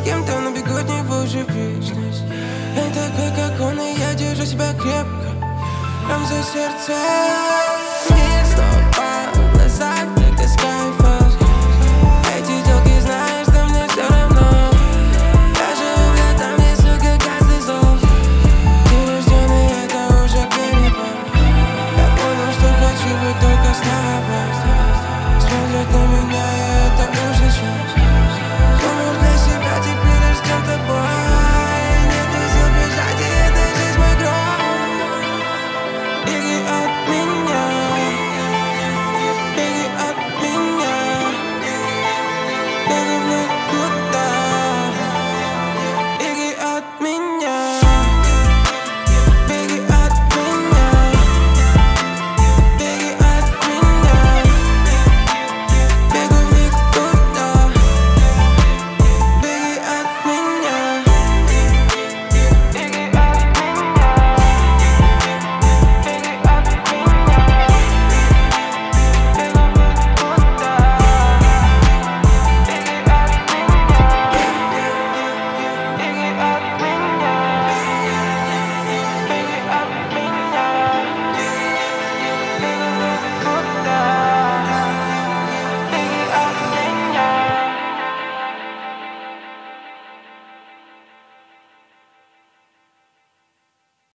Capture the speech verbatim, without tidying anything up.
кем-то, но бегу от него уже вечность. Я не такой, как он, и я держу себя крепко, прям за сердце. Мир снова в глазах